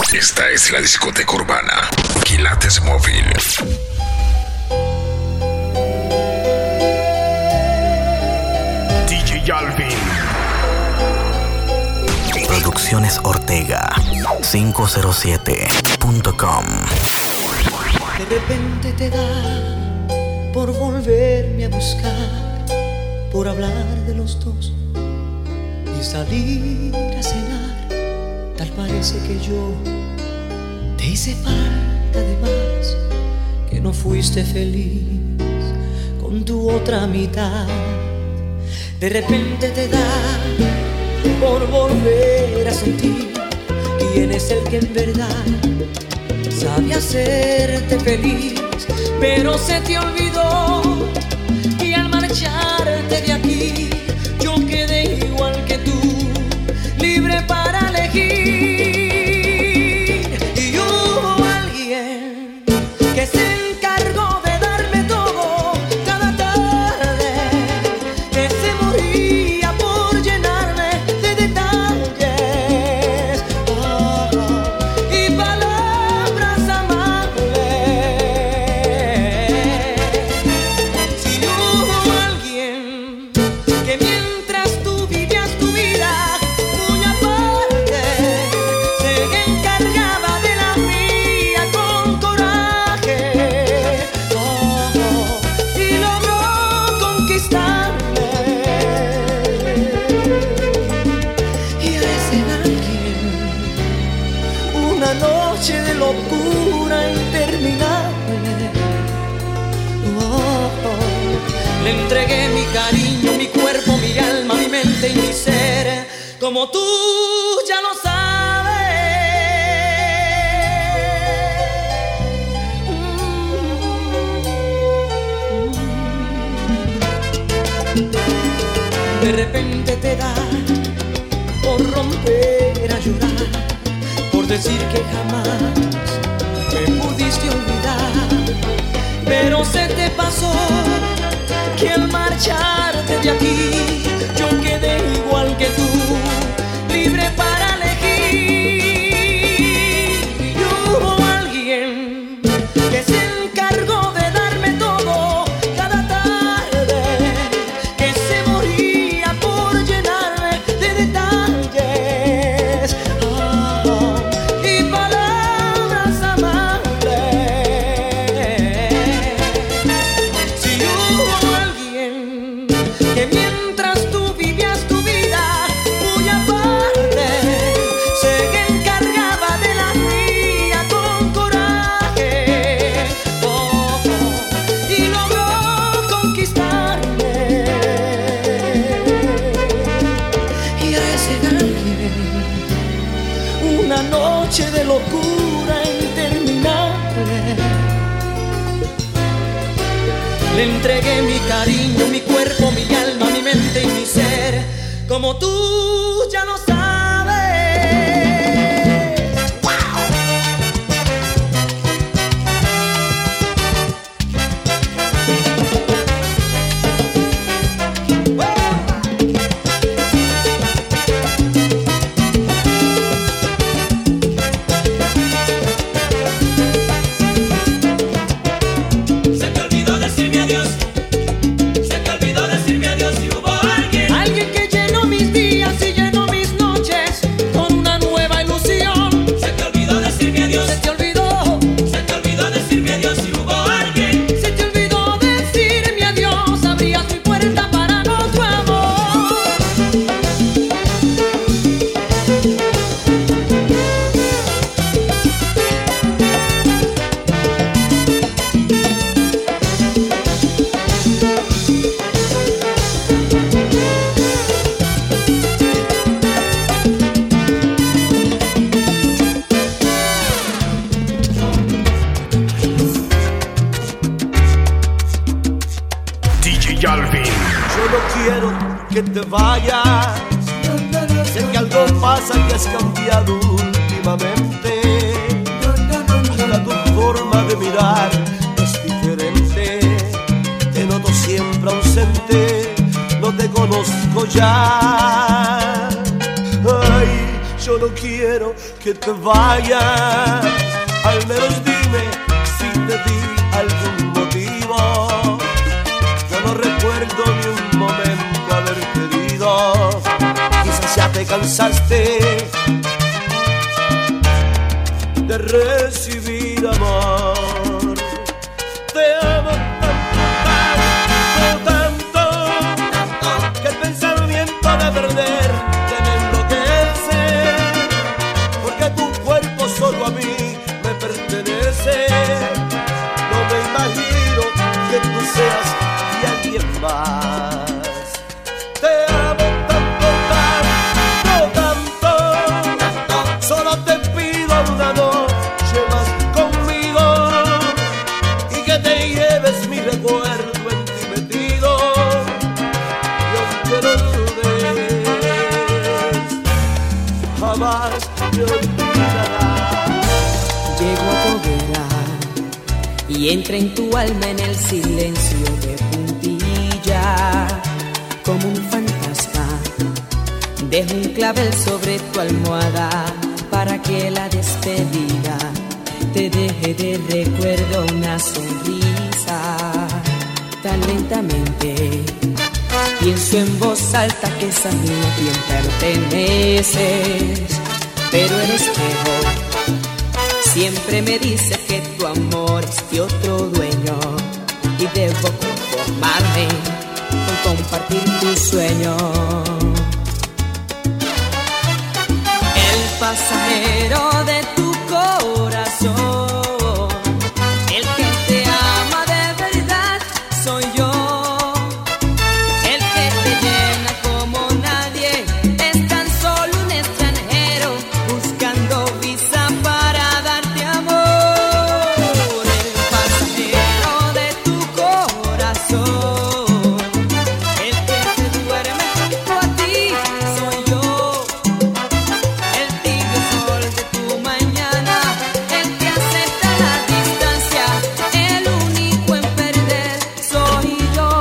Esta es la discoteca urbana Quilates Móvil. DJ Alvin. Producciones Ortega 507.com. De repente te da por volverme a buscar, por hablar de los dos y salir a cenar. Tal parece que yo te hice falta de más, que no fuiste feliz con tu otra mitad. De repente te da por volver a sentir quién es el que en verdad sabe hacerte feliz, pero se te olvidó y al marcharte de aquí yo quedé igual que tú, libre para elegir. Y hubo alguien que se encargó de darme todo cada tarde, que se moría por llenarme de detalles y palabras amables. Si hubo alguien que mientras tú vivías tu vida muy aparte se encargaba de la mía con coraje, y logró conquistarme, y a ese alguien una noche de locura interminable, le entregué mi cariño, mi cuerpo, mi alma, mi mente y mi ser, como tú ya lo sabes. De repente te da por romper a llorar, por decir que jamás me pudiste olvidar, pero se te pasó que al marcharte de aquí yo quedé igual que tú, libre para elegir. Y hubo alguien que se encargó de darme todo cada tarde, que se moría por llenarme de detalles y palabras amables. Si hubo alguien que mientras tú vivías tu vida muy aparte se encargaba de la mía con coraje, y logró conquistarme, y a ese alguien una noche de locura interminable le entregué mi cariño, mi cuerpo, mi alma, mi mente y mi ser, como tú ya lo sabes. Se te olvidó decirme adiós, se te olvidó decirme adiós. Y hubo alguien Que llenó mis días y llenó mis noches con una nueva ilusión. se te olvidó decirme adiós, Se te olvidó, se te olvidó decirme adiós. Y hubo alguien se te olvidó decirme adiós. Abrías mi puerta para nuestro amor. DJ Alvin. Yo no quiero que te vayas. Sé que algo pasa, que has cambiado últimamente. Hasta tu forma de mirar es diferente. Te noto siempre ausente, no te conozco ya. Ay, yo no quiero que te vayas. Al menos dime si te di algún motivo. Yo no recuerdo ni un momento haberte herido. Quizás ya te cansaste de recibir amor. Te amo tanto, que el pensamiento de perderte me enloquece, porque tu cuerpo solo a mí me pertenece. No me imagino que tú seas de alguien más. Te amo tanto, solo te pido una noche más conmigo y que te lleves mi recuerdo en ti metido. Y aunque no dudes, jamás te olvidarás. Llego a tu hoguera y entra en tu alma en el silencio de puntilla. Como un fantasma, dejo un clavel sobre tu almohada para que la despedida te deje de recuerdo una sonrisa. Tan lentamente pienso en voz alta que esa niña a quien perteneces, pero el espejo siempre me dice que tu amor es de otro dueño y debo conformarme con compartir tu sueño. El pasajero de tu corazón, el que te ama de verdad soy yo. El que te llena como nadie, es tan solo un extranjero buscando visa para darte amor. El pasajero de tu corazón, el que se duerme junto a ti soy yo. El tibio sol de tu mañana, el que acepta la distancia, el único en perder soy yo.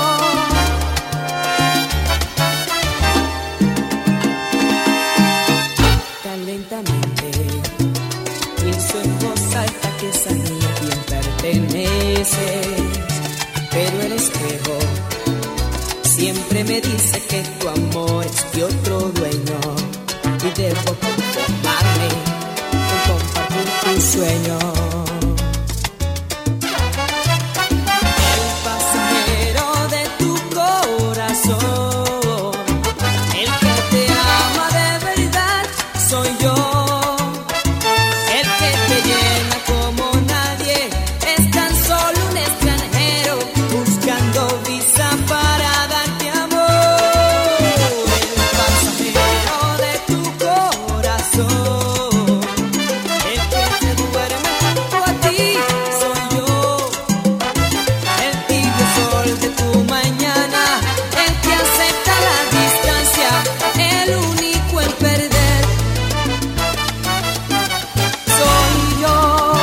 Tan lentamente pienso en voz alta que esa niña a quien perteneces, pero el espejo siempre me dice que tu amor es de otro dueño y debo conformarme con compartir tu sueño. El pasajero de tu corazón, el que te ama de verdad soy yo. El que te llena como nadie, es tan solo un extranjero buscando visa para darte amor. El pasajero de tu corazón, el que se duerme junto a ti soy yo. El tibio sol de tu mañana, el que acepta la distancia, el único en perder soy yo.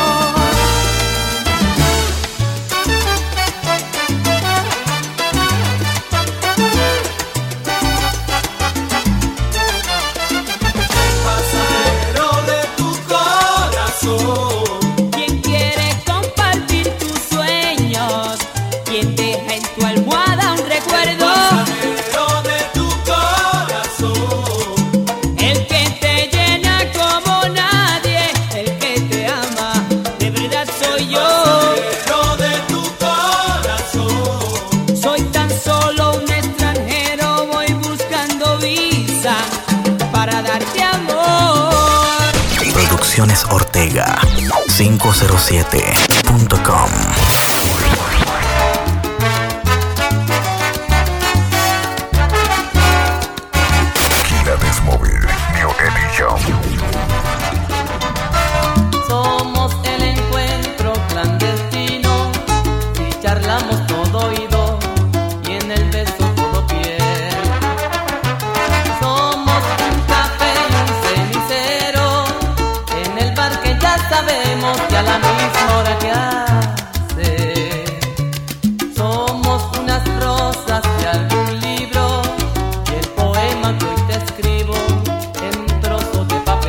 Pasajero de tu corazón, Quien quiere compartir tus sueños, quien deja en tu almohada un recuerdo, pasajero de tu corazón, el que te llena como nadie, el que te ama de verdad soy yo. pasajero de tu corazón. Soy tan solo un extranjero, voy buscando visa para darte amor. Producciones Ortega 507.com. Quilates Móvil New Edition. Somos el encuentro clandestino, si charlamos todo oído y en el beso todo piel. Somos un café y un cenicero, en el bar que ya sabemos que a la misma hora que hace. Somos unas rosas de algún libro y el poema que hoy te escribo en trozos de papel.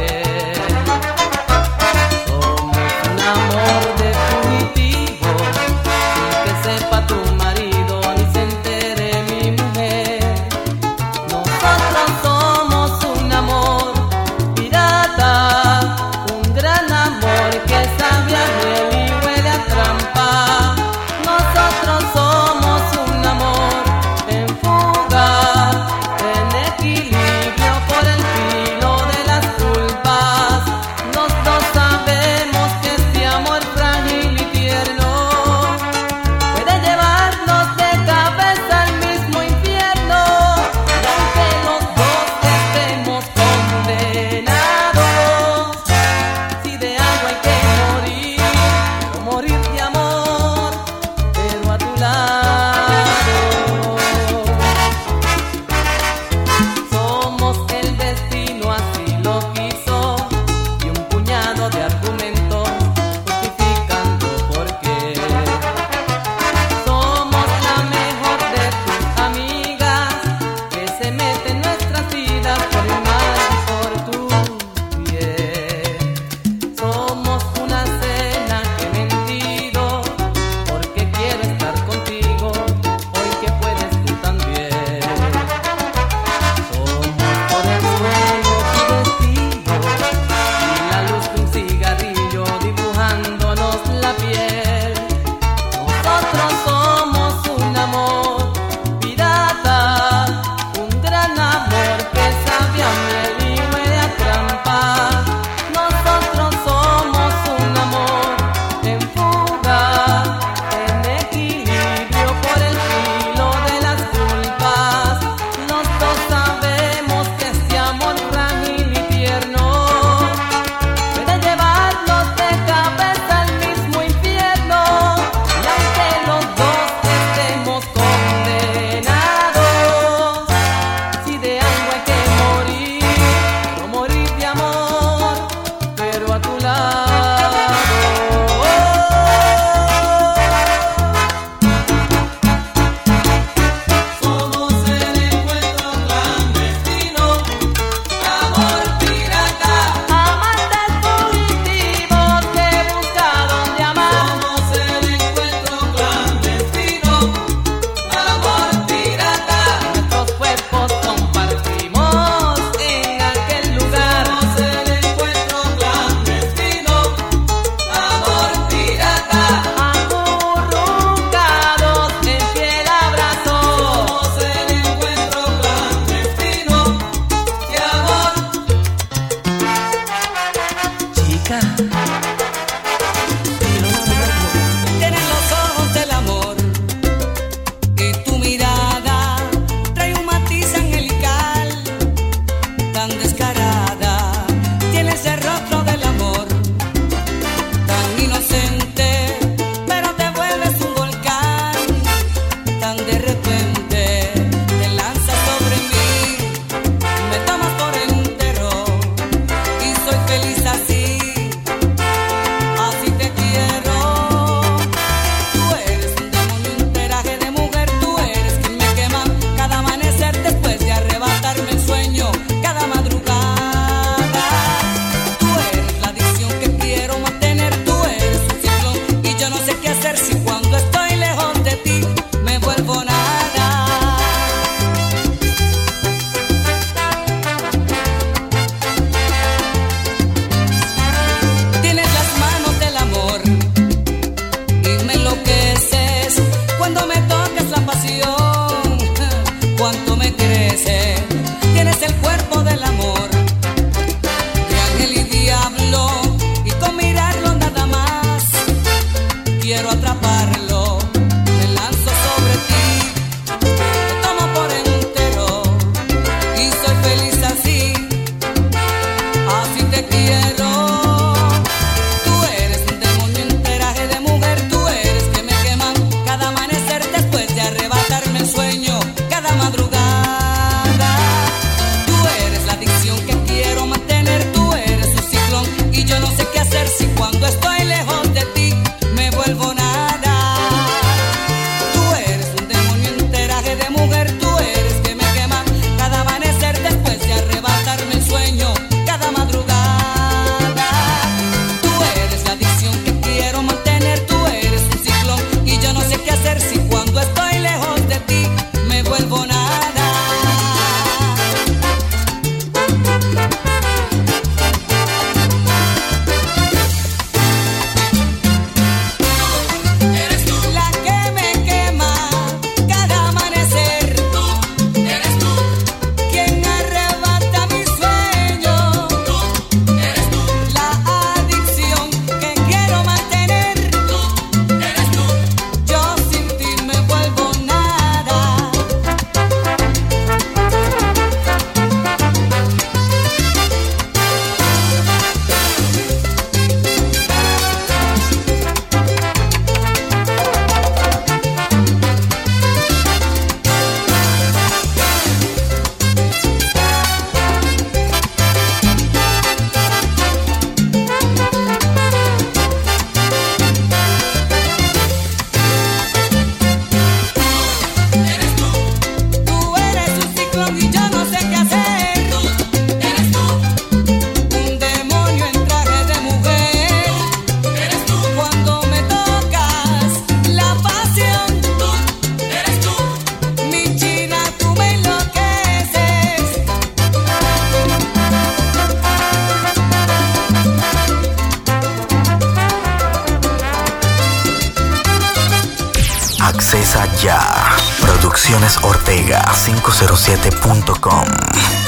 Accesa ya. Producciones Ortega 507.com.